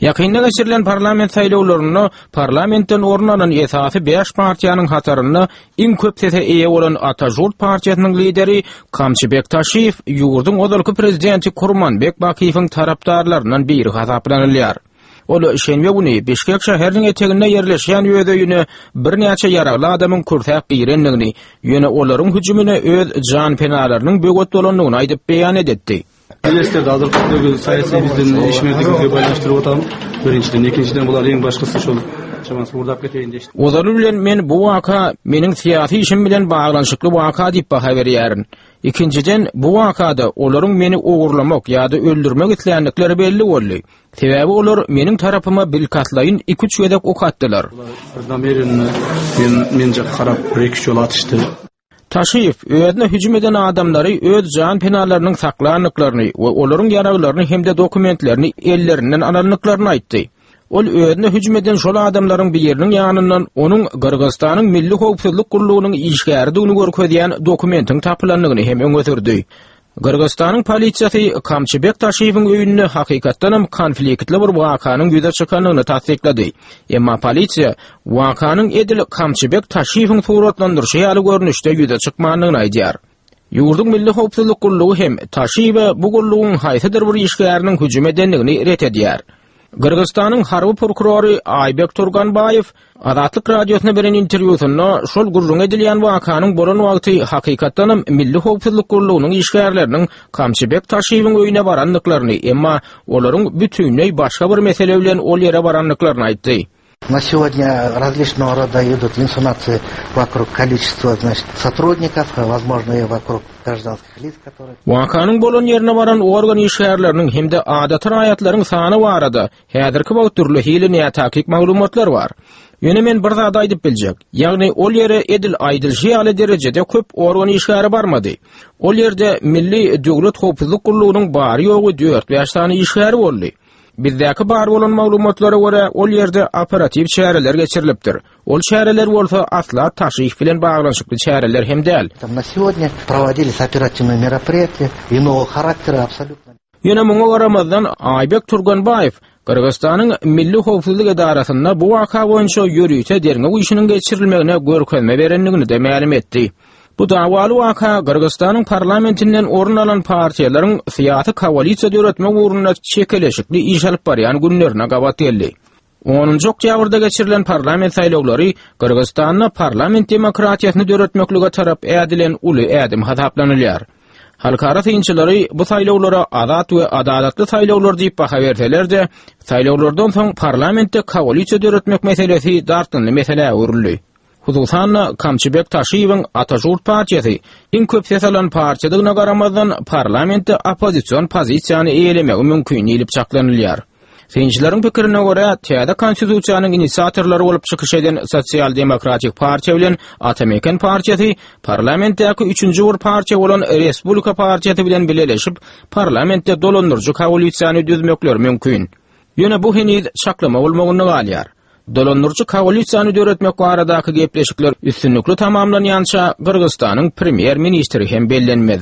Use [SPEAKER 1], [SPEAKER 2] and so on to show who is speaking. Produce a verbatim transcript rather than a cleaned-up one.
[SPEAKER 1] Ýakynda geçirilen parlament saýlawlaryny parlamentden ornanan esasy beş partiýanyň hasaryny iň köp sese eýe bolan Atajurt partiýasynyň lideri Kamçybek Taşiýew ýurdun odalky prezidenti Kurmanbek Bakiýewiň tarapdarlaryndan biri hasaplanylýar. Ol şenbe güni Bişkek şäheriniň eteginde ýerleşýän öýüne bir näçe ýaragly adamyň kursak girenligini, ýöne olaryň hüjümine öz jan penalarynyň böget bolanlygyny aýdyp beýan etdi.
[SPEAKER 2] Elesterde hazırlıktaki sayısı bizden işmerlikle paylaştırıp otalım. Birinciden, ikinciden bular en başkası şol. Şamansı burada keteyinde işte.
[SPEAKER 1] Ozaly bilen men bu waka meniň syýasy işim bilen baglanşykly waka diýip baha berýärin. İkinciden bu wakada olaryň meni ogurlamak ýa-da öldürmek isleýänlikleri belli boldy. Sebäbi olar meniň tarapyma bilkatlaýyn iki üç gedek ok atdylar.
[SPEAKER 2] Namerin men menje garap bir-iki jol atışdy.
[SPEAKER 1] Taşiýew öýüne hüjüm eden adamlary öz jan penalarynyň saklanyklaryny we olaryň ýaraglaryny hemde dokumentlerini ellerinden alanyklaryny aýtdy. Ol öýüne hüjüm eden şol adamlaryň bir ýeriniň ýanyndan onuň Gürgistanyň Milli Howpsuzlyk Gurulugynyň işgärdigini görkezýän dokumentin tapylanlygyny hem öňe Gürgistanyň polisiýasy Kamçybek Taşiýewiň öýünde hakykatdanam konfliktli bir wakanyň ýüze çykanlygyny tasdiklady. Emma polisiýa wakanyň edil Kamçybek Taşiýewiň suratlandyryşy ýaly görnüşde ýüze çykmanlygyny aýdýar. Ýurdun Milli Howpsuzlyk Gurulugy hem Taşiýew bu gurulugyň haýsydyr bir işgäriniň hüjüm edenligini ret edýär. Gürgistanyň harby prokurory Aýbek Turganbaýew Adatlyk radiosyna beren interwýusynda şol gurrun edilýän wakanyň bolan wagty hakykatdanam Milli Howpsuzlyk Gurulugynyň işgärleriniň Kamçybek Taşiýewiň öýüne baranlyklaryny, emma olaryň bütünlüği başga bir mesele bilen ol ýere baranlyklaryny aýtdy.
[SPEAKER 3] На сегодня различного рода идут инсинуации вокруг количества, значит, сотрудников, возможно, и вокруг гражданских лиц, которые...
[SPEAKER 1] Wakanyň bolan ýerine baran organ işgärleriniň hemde adaty raýatlaryň sany barada häzirki wagtyrly hilini takik maglumatlar bar. Ýöne men bir zat aýdyp biljek. Ýagny ol ýere edil aýdylşy ýaly derejede köp organ işgäri barmady. Ol ýerde Milli Döwlet Howpsuzlyk Gurulugynyň bary ýogy dört beş sany işgäri boldy. Bizdäki bar bolan maglumatlara görä ol ýerde operativ çäreler geçirilipdir. Ol çäreler bolsa asla Taşiýew bilen baglanşykly çäreler hem däl.
[SPEAKER 3] Там на сегодня проводились оперативные мероприятия иного характера абсолютно.
[SPEAKER 1] Ýöne muňa garamazdan Aýbek Turganbaýew Kyrgyzstanyň Milli Howpsuzlyk Edarasynda bu waka boýunça ýürüýte derňek işiniň geçirilmegine görkezme berenligini de ma'lum etdi. Bu dawaly waka Kyrgyzstanyň parlamentinden orun alan partiýalaryň syýasy koalisiýa döretmek ugruna çekeleşikli iş alyp barýan günlerine gabat geldi. onunji oktýabrda geçirilen parlament saýlawlary Kyrgyzstanyň parlament demokratiýasyny döretmeklige tarap ädilen uly ädim hasaplanylýar. Halkara synçylary bu saýlawlara azat we adalatly saýlawlar diýip baha berseler-de, saýlawlardan soň parlamentde koalisiýa döretmek meselesi dartynly mesele öwrüldi. Hususan Kamçybek Taşiýewiň Atajurt partiýasy iň köp ses alan partiýadygyna garamazdan parlamentde opozisiýon pozisiýany eýlemegi mümkin diýip çaklanylýar. Synçylaryň pikirine görä, täze konstitusiýanyň inisiatorlary bolup çykyş eden Sosial Demokratik partiýa bilen Atameken partiýasy parlamentdäki üçünji bir partiýa bolan Respublika partiýasy bilen birleşip parlamentde dolandyrjy koalisiýany düzmekleri mümkin. Ýöne bu heniz çaklama bolmagyny galýar. Dolandyrjy koalisiýany döretmek baradaky gepleşikler üstünlükli tamamlanýança Kyrgyzstanyň premier ministri hem bellenmez.